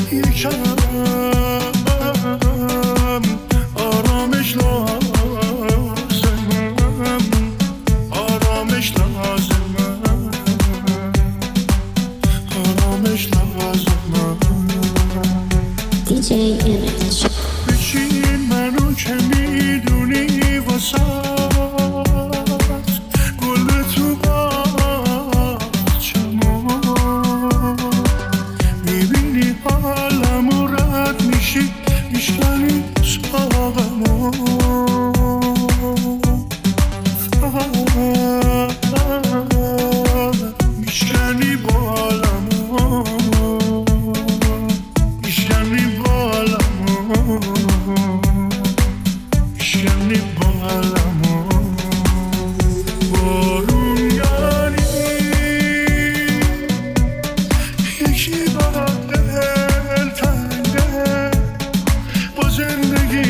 یکم آرامش لازمم، آرامش لازمم، آرامش لازمم. DJ Image. بچین منو که میدونی واسات گل تو باغچمو، میبینی حالمو رد میشی میشکنی ساقمو، میشکنی بالمو، میشکنی بالمو، میشکنی بالمو. بارون یاری یکی برات دل تنگه، با زندگی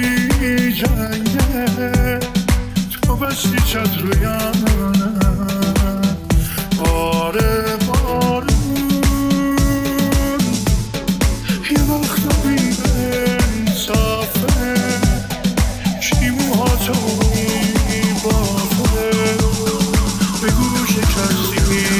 جنگه، تو بستی چتر و یانم. آره بارون یه وقتا بی انصافه، کی موهاتو میبافه، بگو شکستی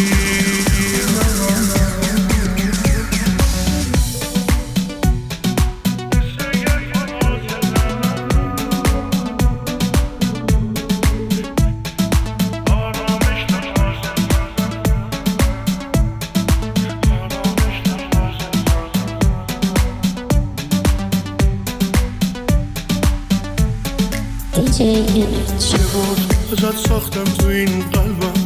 DJ Image. یه بار ازت ساختم تو این قلبم،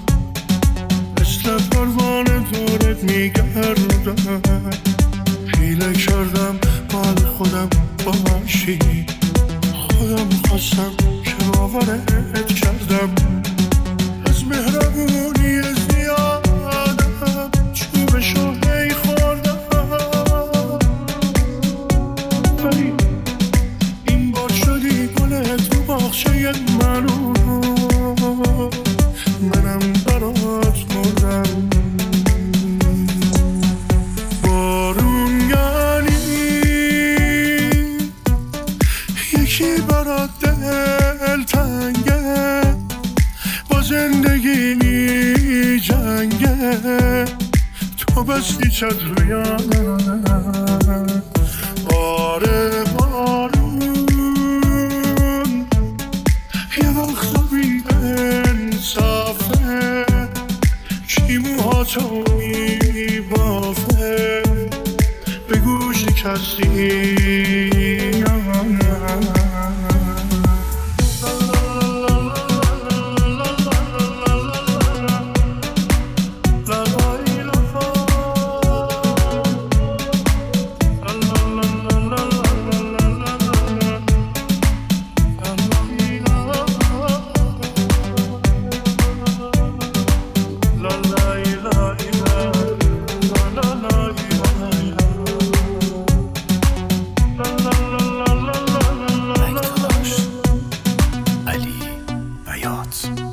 مثل پروانه دورت میگردم، حیله کردم مال خودم باشی، خودم خواستم که باورت کردم، از مهربونی زیادم چوبشو هی خوردم، ولی این بار شدی گل تو باغچه منو، منم برات مردم. بارون یعنی یکی برات دل تنگه، با زندگی می جنگه، تو بستی چتر و یانم. آره بارون یه وقتا بی انصافه، کی موهاتو میبافه، بگو شکستی علی بیات.